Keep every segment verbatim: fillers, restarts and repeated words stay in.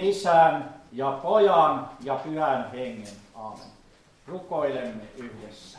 Isän ja Pojan ja Pyhän Hengen. Aamen. Rukoilemme yhdessä.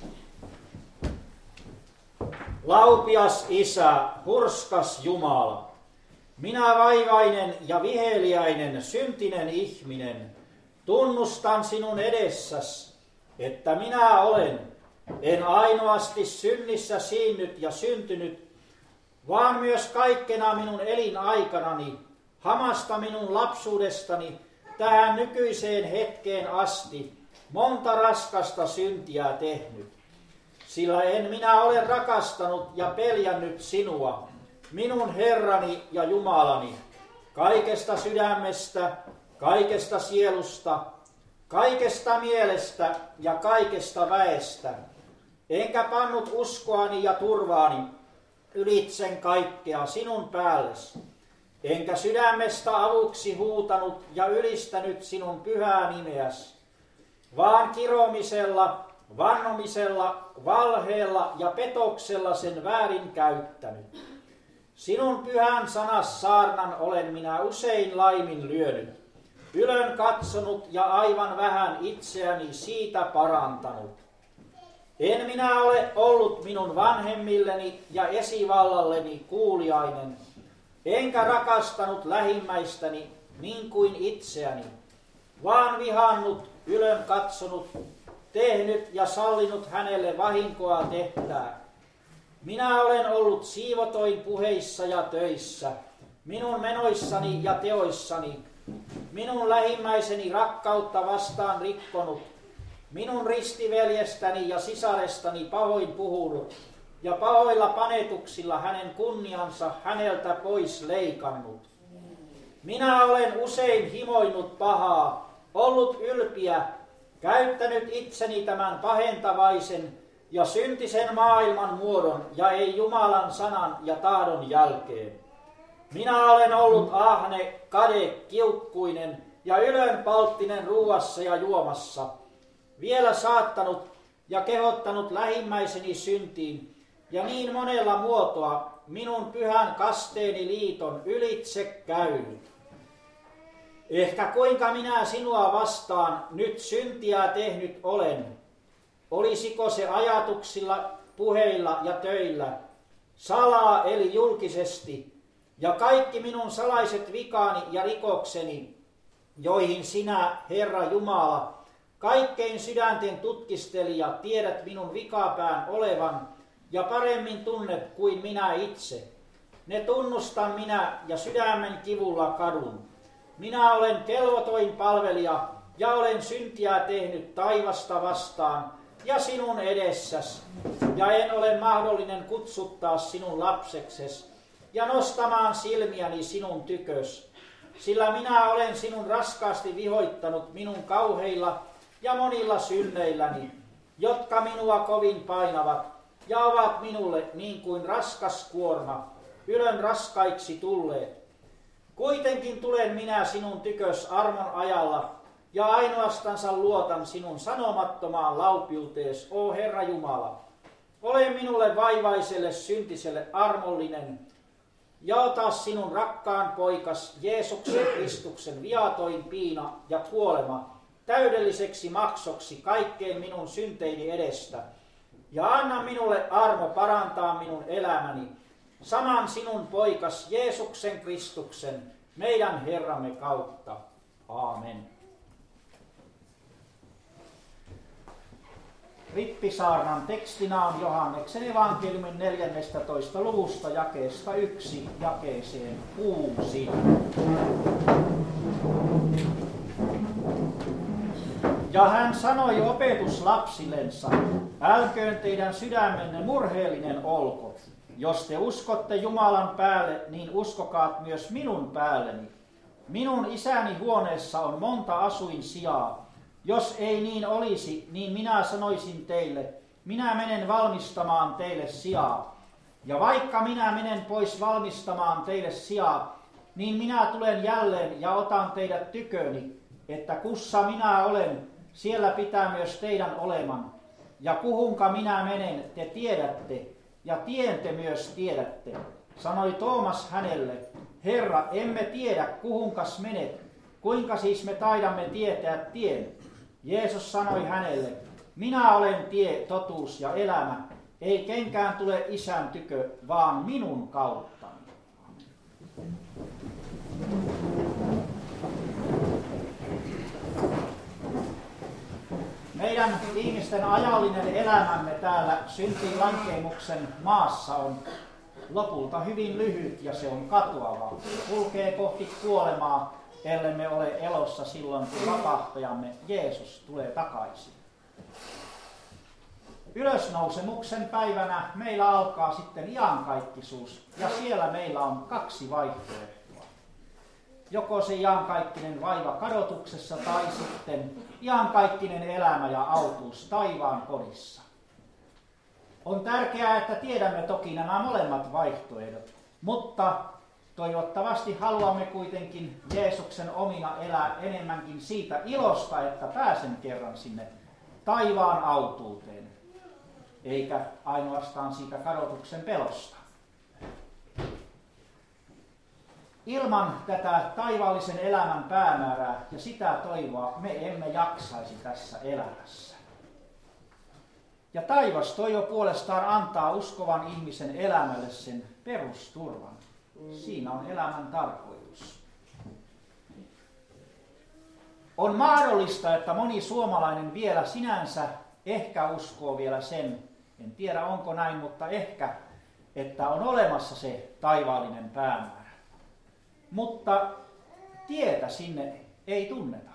Laupias Isä, hurskas Jumala, minä vaivainen ja viheliäinen syntinen ihminen, tunnustan sinun edessäsi, että minä olen, en ainoasti synnissä siinnyt ja syntynyt, vaan myös kaikkena minun elinaikanani, hamasta minun lapsuudestani tähän nykyiseen hetkeen asti, monta raskasta syntiä tehnyt. Sillä en minä ole rakastanut ja peljännyt sinua, minun Herrani ja Jumalani, kaikesta sydämestä, kaikesta sielusta, kaikesta mielestä ja kaikesta väestä, enkä pannut uskoani ja turvaani ylitsen kaikkea sinun päällesi, enkä sydämestä avuksi huutanut ja ylistänyt sinun pyhää nimeäsi, vaan kiromisella, vannomisella, valheella ja petoksella sen väärin käyttänyt. Sinun pyhän sanas saarnan olen minä usein laimin lyönyt, ylön katsonut ja aivan vähän itseäni siitä parantanut. En minä ole ollut minun vanhemmilleni ja esivallalleni kuuliainen, enkä rakastanut lähimmäistäni niin kuin itseäni, vaan vihannut, ylön katsonut, tehnyt ja sallinut hänelle vahinkoa tehtää. Minä olen ollut siivotoin puheissa ja töissä, minun menoissani ja teoissani, minun lähimmäiseni rakkautta vastaan rikkonut, minun ristiveljestäni ja sisarestani pahoin puhunut, ja pahoilla panetuksilla hänen kunniansa häneltä pois leikannut. Minä olen usein himoinut pahaa, ollut ylpiä, käyttänyt itseni tämän pahentavaisen ja syntisen maailman muodon ja ei Jumalan sanan ja tahdon jälkeen. Minä olen ollut ahne, kade, kiukkuinen ja ylönpalttinen ruuassa ja juomassa, vielä saattanut ja kehottanut lähimmäiseni syntiin ja niin monella muotoa minun pyhän kasteeni liiton ylitse käynyt. Ehkä kuinka minä sinua vastaan nyt syntiä tehnyt olen, olisiko se ajatuksilla, puheilla ja töillä, salaa eli julkisesti, ja kaikki minun salaiset vikaani ja rikokseni, joihin sinä, Herra Jumala, kaikkein sydänten tutkistelija, tiedät minun vikapään olevan ja paremmin tunnet kuin minä itse. Ne tunnustan minä ja sydämen kivulla kadun. Minä olen kelvotoin palvelija ja olen syntiä tehnyt taivasta vastaan ja sinun edessäsi, ja en ole mahdollinen kutsuttaa sinun lapsekses ja nostamaan silmiäni sinun tykös, sillä minä olen sinun raskaasti vihoittanut minun kauheilla ja monilla synneilläni, jotka minua kovin painavat ja ovat minulle niin kuin raskas kuorma, ylön raskaiksi tulleet. Kuitenkin tulen minä sinun tykös armon ajalla ja ainoastansa luotan sinun sanomattomaan laupiutees, o Herra Jumala. Ole minulle vaivaiselle syntiselle armollinen ja ota sinun rakkaan poikas Jeesuksen Kristuksen viatoin piina ja kuolema täydelliseksi maksoksi kaikkeen minun synteini edestä. Ja anna minulle armo parantaa minun elämäni, saman sinun poikas Jeesuksen Kristuksen, meidän Herramme kautta. Aamen. Rippisaarnan tekstinä on Johanneksen evankeliumin neljännestätoista luvusta jakeesta yksi jakeeseen kuusi. Ja hän sanoi opetuslapsillensa, älköön teidän sydämenne murheellinen olko. Jos te uskotte Jumalan päälle, niin uskokaat myös minun päälleni. Minun isäni huoneessa on monta asuinsijaa. Jos ei niin olisi, niin minä sanoisin teille, minä menen valmistamaan teille sijaa. Ja vaikka minä menen pois valmistamaan teille sijaa, niin minä tulen jälleen ja otan teidät tyköni, että kussa minä olen, siellä pitää myös teidän oleman. Ja kuhunka minä menen, te tiedätte, ja tien te myös tiedätte. Sanoi Toomas hänelle, Herra, emme tiedä kuhunkas menet, Kuinka siis me taidamme tietää tien? Jeesus sanoi hänelle, minä olen tie, totuus ja elämä. Ei kenkään tule Isän tykö, vaan minun kauttani. Meidän ihmisten ajallinen elämämme täällä syntiin lankeemuksen maassa on lopulta hyvin lyhyt ja se on katoava. Kulkee kohti kuolemaa, ellemme ole elossa silloin, kun vapahtajamme Jeesus tulee takaisin. Ylösnousemuksen päivänä meillä alkaa sitten iankaikkisuus ja siellä meillä on kaksi vaihtoehtoa. Joko se iankaikkinen vaiva kadotuksessa tai sitten iankaikkinen elämä ja autuus taivaan kodissa. On tärkeää, että tiedämme toki nämä molemmat vaihtoehdot, mutta toivottavasti haluamme kuitenkin Jeesuksen omina elää enemmänkin siitä ilosta, että pääsen kerran sinne taivaan autuuteen, eikä ainoastaan siitä kadotuksen pelosta. Ilman tätä taivaallisen elämän päämäärää ja sitä toivoa me emme jaksaisi tässä elämässä. Ja taivas toivo puolestaan antaa uskovan ihmisen elämälle sen perusturvan. Siinä on elämän tarkoitus. On mahdollista, että moni suomalainen vielä sinänsä ehkä uskoo vielä sen, en tiedä onko näin, mutta ehkä, että on olemassa se taivaallinen päämäärä. Mutta tietä sinne ei tunneta.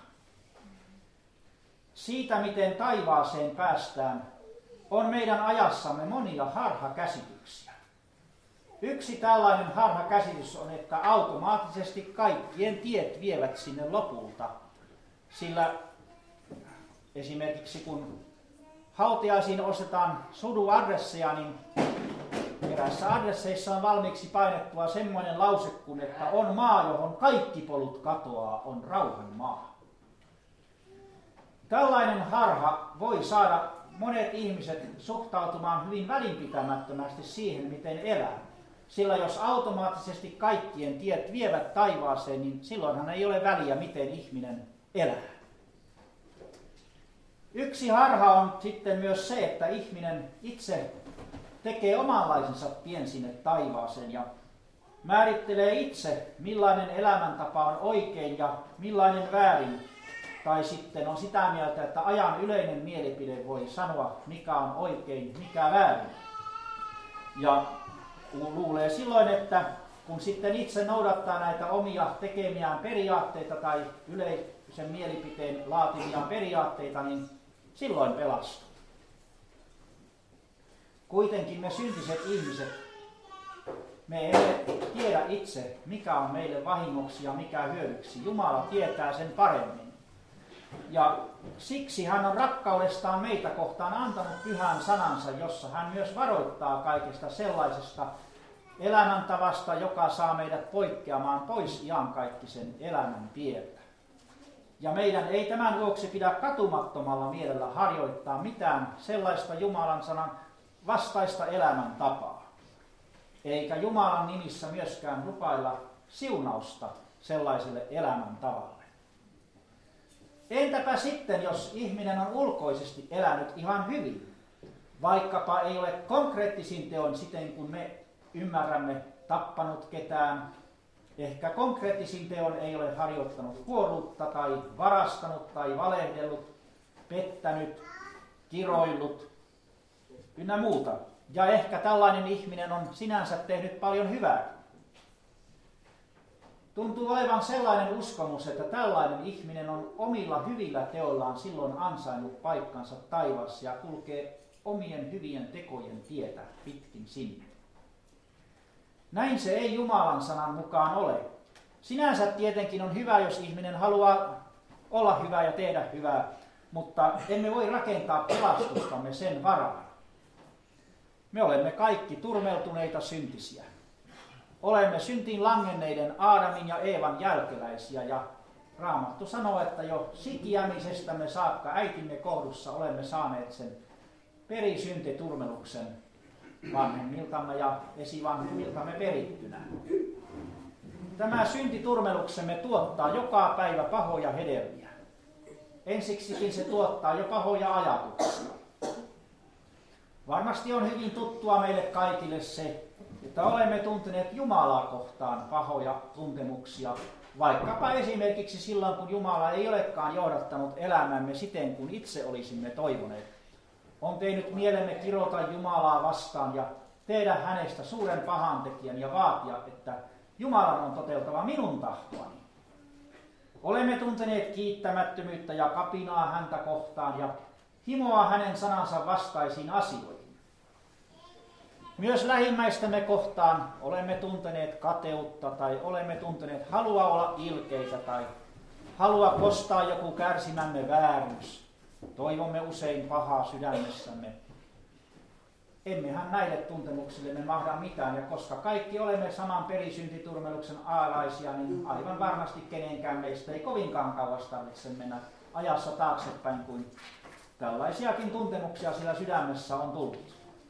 Siitä, miten taivaaseen päästään, on meidän ajassamme monia harhakäsityksiä. Yksi tällainen harhakäsitys on, että automaattisesti kaikkien tiet vievät sinne lopulta. Sillä esimerkiksi kun hautajaisiin ostetaan suduadresseja, niin eräissä adresseissa on valmiiksi painettua semmoinen lause kuin, että on maa, johon kaikki polut katoaa, on rauhan maa. Tällainen harha voi saada monet ihmiset suhtautumaan hyvin välinpitämättömästi siihen, miten elää. Sillä jos automaattisesti kaikkien tiet vievät taivaaseen, niin silloinhan ei ole väliä, miten ihminen elää. Yksi harha on sitten myös se, että ihminen itse tekee omanlaisensa tien sinne taivaaseen ja määrittelee itse, millainen elämäntapa on oikein ja millainen väärin. Tai sitten on sitä mieltä, että ajan yleinen mielipide voi sanoa, mikä on oikein, mikä väärin. Ja luulee silloin, että kun sitten itse noudattaa näitä omia tekemiään periaatteita tai yleisen mielipiteen laatimiaan periaatteita, niin silloin pelastuu. Kuitenkin me syntiset ihmiset, me emme tiedä itse, mikä on meille vahingoksi ja mikä hyödyksi. Jumala tietää sen paremmin. Ja siksi hän on rakkaudestaan meitä kohtaan antanut pyhän sanansa, jossa hän myös varoittaa kaikesta sellaisesta elämäntavasta, joka saa meidät poikkeamaan pois iankaikkisen elämän tieltä. Ja meidän ei tämän vuoksi pidä katumattomalla mielellä harjoittaa mitään sellaista Jumalan sanan vastaista elämäntapaa. Eikä Jumalan nimissä myöskään lupailla siunausta sellaiselle elämäntavalle. Entäpä sitten, jos ihminen on ulkoisesti elänyt ihan hyvin, vaikkapa ei ole konkreettisin teon siten, kun me ymmärrämme, tappanut ketään, ehkä konkreettisin teon ei ole harjoittanut huoruutta tai varastanut tai valehdellut, pettänyt, kiroillut ynnä muuta. Ja ehkä tällainen ihminen on sinänsä tehnyt paljon hyvää. Tuntuu olevan sellainen uskomus, että tällainen ihminen on omilla hyvillä teoillaan silloin ansainnut paikkansa taivaassa ja kulkee omien hyvien tekojen tietä pitkin sinne. Näin se ei Jumalan sanan mukaan ole. Sinänsä tietenkin on hyvä, jos ihminen haluaa olla hyvä ja tehdä hyvää, mutta emme voi rakentaa pelastustamme sen varaan. Me olemme kaikki turmeltuneita syntisiä. Olemme syntiin langenneiden Aadamin ja Eevan jälkeläisiä ja Raamattu sanoo, että jo sikiämisestämme saakka äitimme kohdussa olemme saaneet sen perisyntiturmeluksen vanhemmiltamme ja esivanhemmiltamme perittynä. Tämä syntiturmeluksemme tuottaa joka päivä pahoja hedelmiä. Ensiksikin se tuottaa jo pahoja ajatuksia. Varmasti on hyvin tuttua meille kaikille se, että olemme tunteneet Jumalaa kohtaan pahoja tuntemuksia, vaikkapa esimerkiksi silloin, kun Jumala ei olekaan johdattanut elämämme siten, kuin itse olisimme toivoneet. On tehnyt mielemme kirota Jumalaa vastaan ja tehdä hänestä suuren pahantekijän ja vaatia, että Jumalan on toteuttava minun tahtoani. Olemme tunteneet kiittämättömyyttä ja kapinaa häntä kohtaan ja himoa hänen sanansa vastaisiin asioihin. Myös lähimmäistämme kohtaan olemme tunteneet kateutta tai olemme tunteneet halua olla ilkeitä tai halua kostaa joku kärsimämme vääryys. Toivomme usein pahaa sydämessämme. Emmehän näille tuntemuksille me mahda mitään, ja koska kaikki olemme saman perisyntiturmeluksen alaisia, niin aivan varmasti kenenkään meistä ei kovinkaan kauas tarvitse mennä ajassa taaksepäin, kuin tällaisiakin tuntemuksia sillä sydämessä on tullut.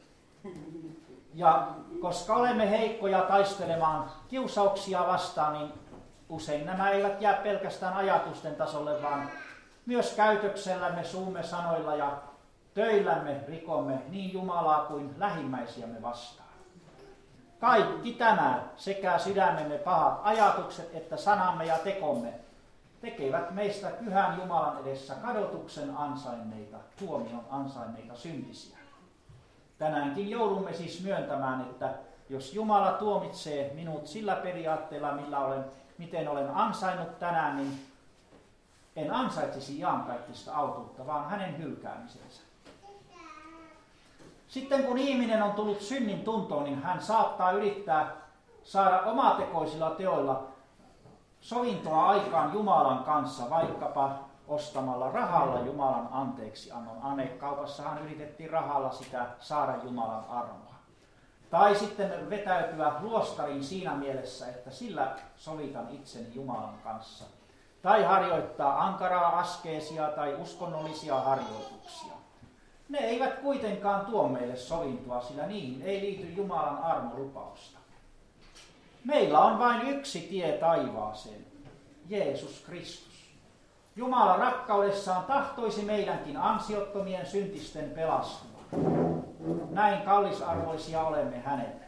Ja koska olemme heikkoja taistelemaan kiusauksia vastaan, niin usein nämä eivät jää pelkästään ajatusten tasolle, vaan myös käytöksellämme, suumme sanoilla ja töillämme rikomme niin Jumalaa kuin lähimmäisiämme vastaan. Kaikki tämä, sekä sydämemme pahat ajatukset että sanamme ja tekomme, tekevät meistä pyhän Jumalan edessä kadotuksen ansainneita, tuomion ansainneita syntisiä. Tänäänkin joudumme siis myöntämään, että jos Jumala tuomitsee minut sillä periaatteella, millä olen, miten olen ansainnut tänään, niin en ansaitsisi iankaikkista autuutta, vaan hänen hylkäämisensä. Sitten kun ihminen on tullut synnin tuntoon, niin hän saattaa yrittää saada omatekoisilla teoilla sovintoa aikaan Jumalan kanssa, vaikkapa ostamalla rahalla Jumalan anteeksiannon. Anekaupassahan yritettiin rahalla sitä saada Jumalan armoa. Tai sitten vetäytyä luostariin siinä mielessä, että sillä sovitan itseni Jumalan kanssa. Tai harjoittaa ankaraa askeesia tai uskonnollisia harjoituksia. Ne eivät kuitenkaan tuo meille sovintoa, sillä niihin ei liity Jumalan armolupausta. Meillä on vain yksi tie taivaaseen, Jeesus Kristus. Jumala rakkaudessaan tahtoisi meidänkin ansiottomien syntisten pelastua. Näin kallisarvoisia olemme hänelle.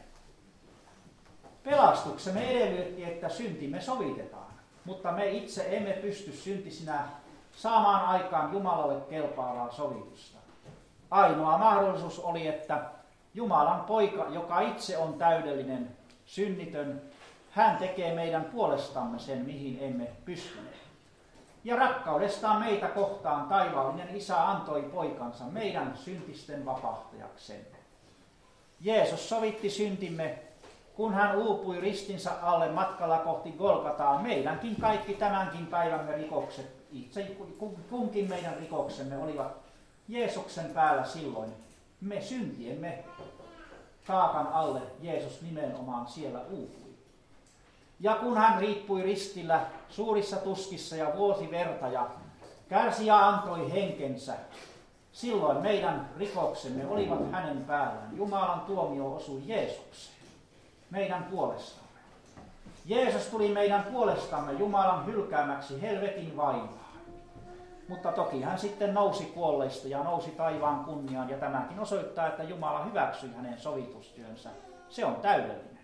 Pelastuksemme edellytti, että syntimme sovitetaan, mutta me itse emme pysty syntisinä saamaan aikaan Jumalalle kelpaavaa sovitusta. Ainoa mahdollisuus oli, että Jumalan poika, joka itse on täydellinen, synnitön, hän tekee meidän puolestamme sen, mihin emme pystyneet. Ja rakkaudestaan meitä kohtaan taivaallinen Isä antoi poikansa meidän syntisten vapahtajaksemme. Jeesus sovitti syntimme, kun hän uupui ristinsä alle matkalla kohti Golgataa. Meidänkin kaikki tämänkin päivämme rikokset, itse kunkin meidän rikoksemme olivat Jeesuksen päällä silloin. Me syntiemme taakan alle Jeesus nimenomaan siellä uupui. Ja kun hän riippui ristillä suurissa tuskissa ja vuosi verta ja kärsi ja antoi henkensä, silloin meidän rikoksemme olivat hänen päällään. Jumalan tuomio osui Jeesukseen, meidän puolestamme. Jeesus tuli meidän puolestamme Jumalan hylkäämäksi helvetin vaivaan. Mutta toki hän sitten nousi kuolleista ja nousi taivaan kunniaan, ja tämäkin osoittaa, että Jumala hyväksyi hänen sovitustyönsä. Se on täydellinen.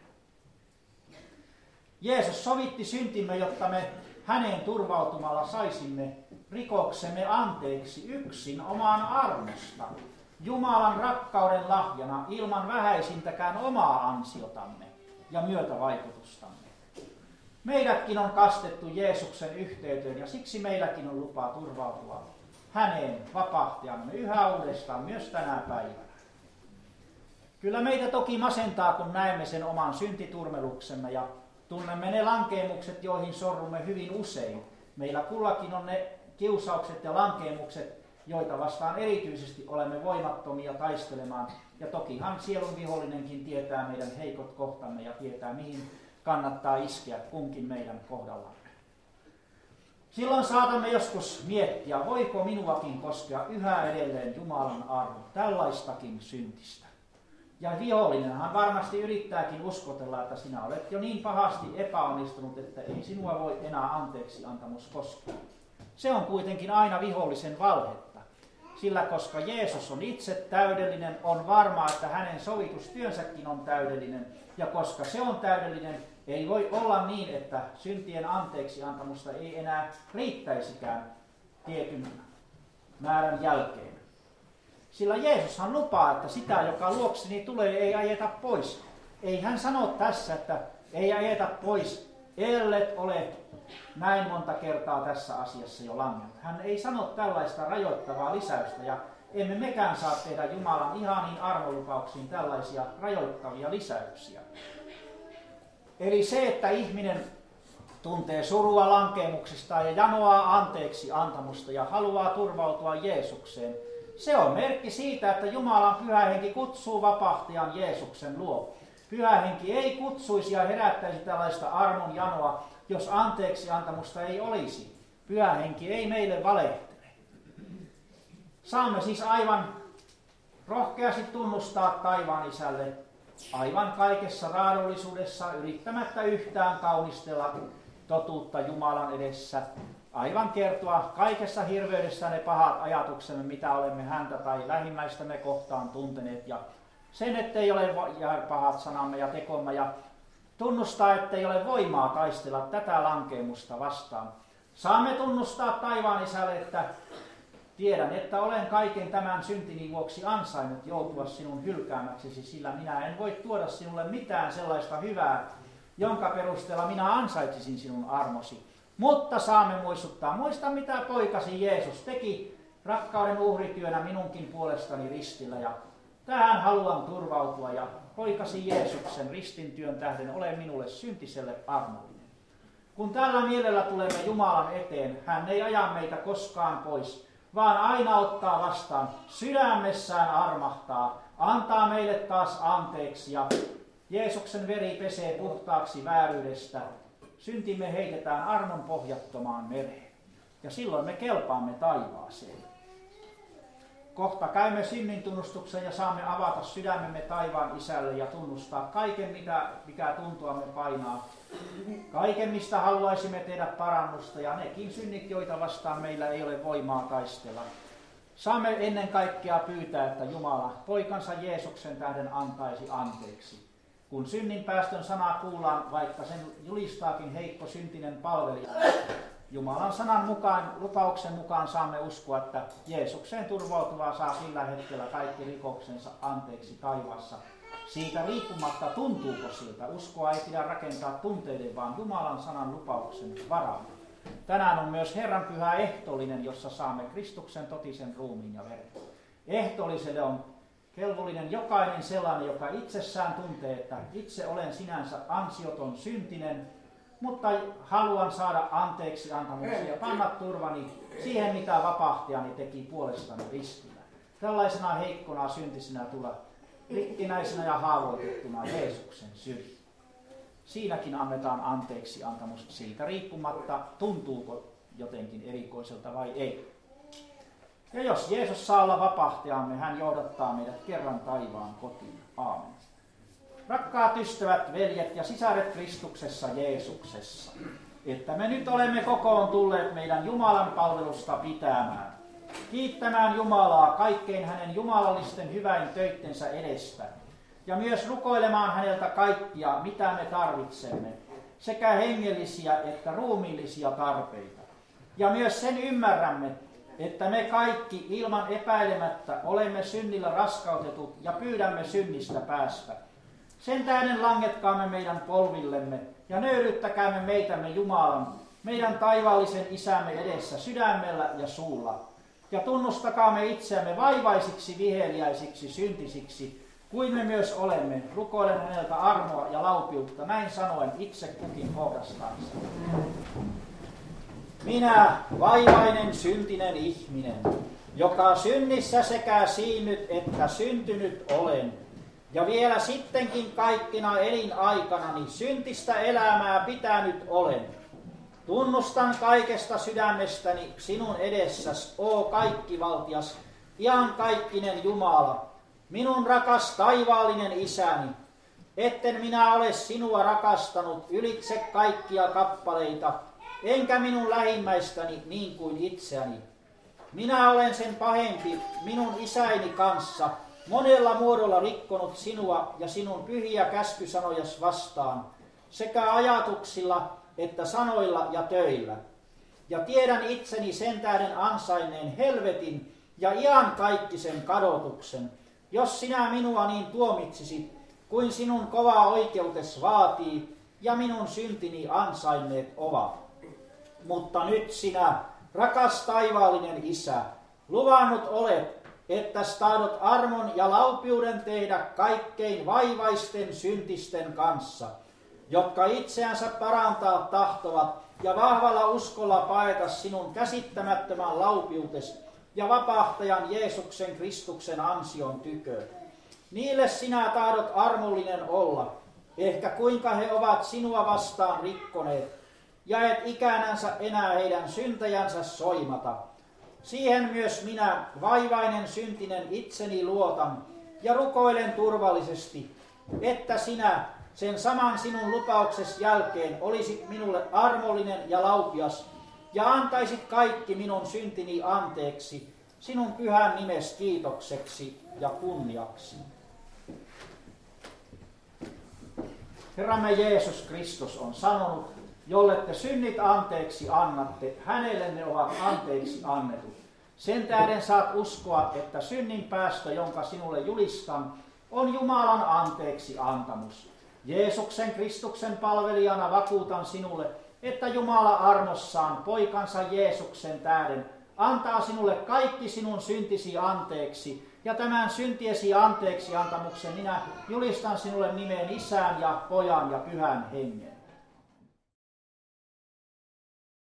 Jeesus sovitti syntimme, jotta me häneen turvautumalla saisimme rikoksemme anteeksi yksin omaan armosta, Jumalan rakkauden lahjana ilman vähäisintäkään omaa ansiotamme ja myötävaikutustamme. Meidätkin on kastettu Jeesuksen yhteyteen ja siksi meilläkin on lupa turvautua häneen vapahtajamme yhä uudestaan myös tänä päivänä. Kyllä meitä toki masentaa, kun näemme sen oman syntiturmeluksemme ja tunnemme ne lankeemukset, joihin sorrumme hyvin usein. Meillä kullakin on ne kiusaukset ja lankeemukset, joita vastaan erityisesti olemme voimattomia taistelemaan. Ja tokihan sielun vihollinenkin tietää meidän heikot kohtamme ja tietää, mihin kannattaa iskeä kunkin meidän kohdallamme. Silloin saatamme joskus miettiä, voiko minuakin koskea yhä edelleen Jumalan armo tällaistakin syntistä. Ja vihollinenhan varmasti yrittääkin uskotella, että sinä olet jo niin pahasti epäonnistunut, että ei sinua voi enää anteeksi antamus koskea. Se on kuitenkin aina vihollisen valhetta, sillä koska Jeesus on itse täydellinen, on varmaa, että hänen sovitustyönsäkin on täydellinen. Ja koska se on täydellinen, ei voi olla niin, että syntien anteeksi antamusta ei enää riittäisikään tietyn määrän jälkeen. Sillä Jeesushan lupaa, että sitä, joka luokseni tulee, ei ajeta pois. Ei hän sano tässä, että ei ajeta pois, ellet ole näin monta kertaa tässä asiassa jo langennut. Hän ei sano tällaista rajoittavaa lisäystä, ja emme mekään saa tehdä Jumalan ihaniin armolupauksiin tällaisia rajoittavia lisäyksiä. Eli se, että ihminen tuntee surua lankemuksista ja janoaa anteeksi antamusta ja haluaa turvautua Jeesukseen, se on merkki siitä, että Jumalan Pyhä Henki kutsuu vapahtajan Jeesuksen luo. Pyhä Henki ei kutsuisi ja herättäisi tällaista armon janoa, jos anteeksi antamusta ei olisi. Pyhä Henki ei meille valehtele. Saamme siis aivan rohkeasti tunnustaa taivaan Isälle aivan kaikessa raadollisuudessa, yrittämättä yhtään kaunistella totuutta Jumalan edessä, aivan kertoa kaikessa hirveydessä ne pahat ajatuksemme, mitä olemme häntä tai lähimmäistämme kohtaan tunteneet, ja sen, ettei ole pahat sanamme ja tekomme, ja tunnustaa, ettei ole voimaa taistella tätä lankemusta vastaan. Saamme tunnustaa taivaan Isälle, että tiedän, että olen kaiken tämän syntini vuoksi ansainnut joutua sinun hylkäämäksesi, sillä minä en voi tuoda sinulle mitään sellaista hyvää, jonka perusteella minä ansaitsisin sinun armosi. Mutta saamme muistuttaa, muista mitä poikasi Jeesus teki rakkauden uhrityönä minunkin puolestani ristillä, ja tähän haluan turvautua, ja poikasi Jeesuksen ristintyön tähden ole minulle syntiselle armollinen. Kun tällä mielellä tulemme Jumalan eteen, hän ei aja meitä koskaan pois, vaan aina ottaa vastaan, sydämessään armahtaa, antaa meille taas anteeksi, ja Jeesuksen veri pesee puhtaaksi vääryydestä. Syntimme heitetään armon pohjattomaan mereen, ja silloin me kelpaamme taivaaseen. Kohta käymme synnin tunnustuksen ja saamme avata sydämemme taivaan Isälle ja tunnustaa kaiken, mitä, mikä tuntuamme painaa. Kaiken, mistä haluaisimme tehdä parannusta, ja nekin synnit, joita vastaan meillä ei ole voimaa taistella. Saamme ennen kaikkea pyytää, että Jumala poikansa Jeesuksen tähden antaisi anteeksi. Kun synnin päästön sana kuullaan, vaikka sen julistaakin heikko syntinen palvelija, Jumalan sanan mukaan, lupauksen mukaan saamme uskoa, että Jeesukseen turvautuvaa saa sillä hetkellä kaikki rikoksensa anteeksi taivaassa. Siitä riippumatta tuntuuko siltä, uskoa ei pidä rakentaa tunteiden, vaan Jumalan sanan lupauksen varaan. Tänään on myös Herran pyhä ehtoollinen, jossa saamme Kristuksen totisen ruumiin ja veren. Ehtoolliselle on kelvollinen jokainen sellainen, joka itsessään tuntee, että itse olen sinänsä ansioton syntinen, mutta haluan saada anteeksi antamuksia ja panna turvani siihen, mitä vapahtijani teki puolestani ristillä. Tällaisena heikkona syntisenä tulla rikkinäisenä ja haavoitettuna Jeesuksen syrjiin. Siinäkin annetaan anteeksi antamus siitä riippumatta, tuntuuko jotenkin erikoiselta vai ei. Ja jos Jeesus saa olla vapahtajamme, hän johdattaa meidät kerran taivaan kotiin. Aamen. Rakkaat ystävät, veljet ja sisaret Kristuksessa Jeesuksessa, että me nyt olemme kokoon tulleet meidän Jumalan palvelusta pitämään, kiittämään Jumalaa kaikkein hänen jumalallisten hyväin töittensä edestä, ja myös rukoilemaan häneltä kaikkia, mitä me tarvitsemme, sekä hengellisiä että ruumiillisia tarpeita. Ja myös sen ymmärrämme, että me kaikki ilman epäilemättä olemme synnillä raskautetut ja pyydämme synnistä päästä. Sen tähden langetkaamme meidän polvillemme ja nöyryttäkäämme meitämme Jumalan, meidän taivaallisen Isämme edessä sydämellä ja suulla. Ja tunnustakaamme itseämme vaivaisiksi, viheliäisiksi, syntisiksi, kuin me myös olemme, rukoilen häneltä armoa ja laupiutta, näin sanoen itse kukin kohdastansa. Minä, vaivainen syntinen ihminen, joka synnissä sekä siinnyt että syntynyt olen, ja vielä sittenkin kaikkina elinaikanani syntistä elämää pitänyt olen. Tunnustan kaikesta sydämestäni sinun edessäsi, o kaikkivaltias, iankaikkinen Jumala, minun rakas taivaallinen isäni, etten minä ole sinua rakastanut ylitse kaikkia kappaleita, enkä minun lähimmäistäni niin kuin itseäni. Minä olen sen pahempi minun isäini kanssa, monella muodolla rikkonut sinua ja sinun pyhiä käskysanojas vastaan, sekä ajatuksilla että sanoilla ja töillä. Ja tiedän itseni sen tähden ansainneen helvetin ja iankaikkisen kadotuksen, jos sinä minua niin tuomitsisit, kuin sinun kova oikeutes vaatii, ja minun syntini ansainneet ovat. Mutta nyt sinä, rakas taivaallinen Isä, luvannut olet, että tahdot armon ja laupiuden tehdä kaikkein vaivaisten syntisten kanssa, jotka itseänsä parantaa tahtovat ja vahvalla uskolla paeta sinun käsittämättömän laupiutes ja vapahtajan Jeesuksen Kristuksen ansion tykö. Niille sinä tahdot armollinen olla, ehkä kuinka he ovat sinua vastaan rikkoneet, ja et ikänänsä enää heidän syntejänsä soimata. Siihen myös minä, vaivainen syntinen, itseni luotan ja rukoilen turvallisesti, että sinä sen saman sinun lupaukses jälkeen olisit minulle armollinen ja laupias ja antaisit kaikki minun syntini anteeksi sinun pyhän nimes kiitokseksi ja kunniaksi. Herramme Jeesus Kristus on sanonut, jolle te synnit anteeksi annatte, hänelle ne ovat anteeksi annetut. Sen tähden saat uskoa, että synnin päästö, jonka sinulle julistan, on Jumalan anteeksi antamus. Jeesuksen Kristuksen palvelijana vakuutan sinulle, että Jumala armossaan poikansa Jeesuksen tähden antaa sinulle kaikki sinun syntisi anteeksi, ja tämän syntiesi anteeksi antamuksen minä julistan sinulle nimeen Isän ja Pojan ja Pyhän Hengen.